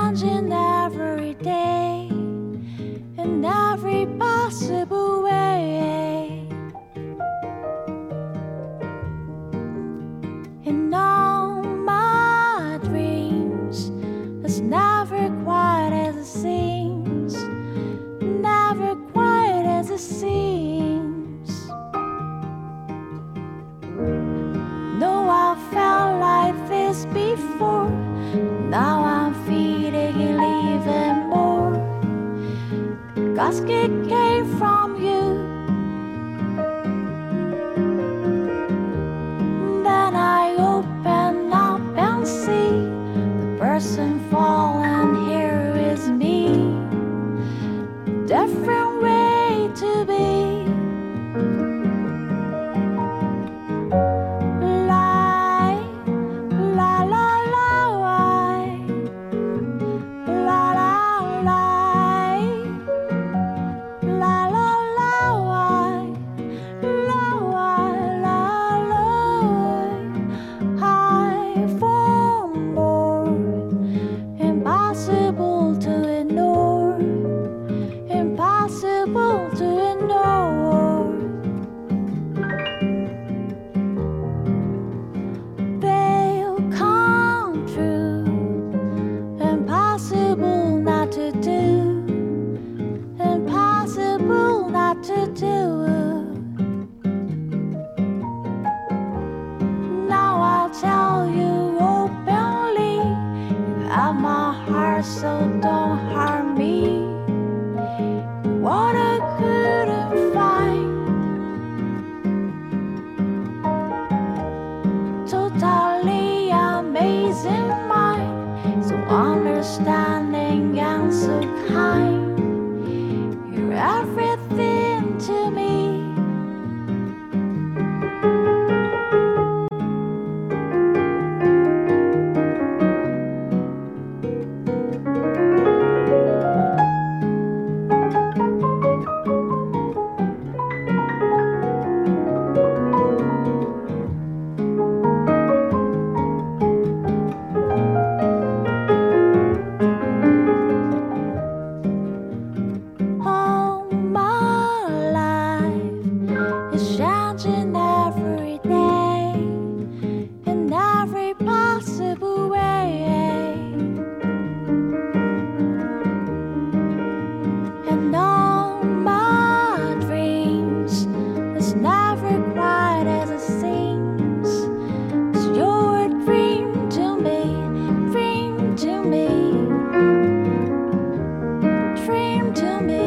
changing every day in every possible way. In all my dreams, it's never quite as it seems, never quite as it seems. No, I felt like this before. Now I'm feeling it even more. 'Cause it came from you. Then I open up and see the person falling here is me. Different way to be. Impossible to ignore. They'll come true. Impossible not to do. Impossible not to do. Now I'll tell you openly, you have my heart, so don't harm me. What I couldn't find, totally amazing mind, so understanding and so kind. You're everything to me. To me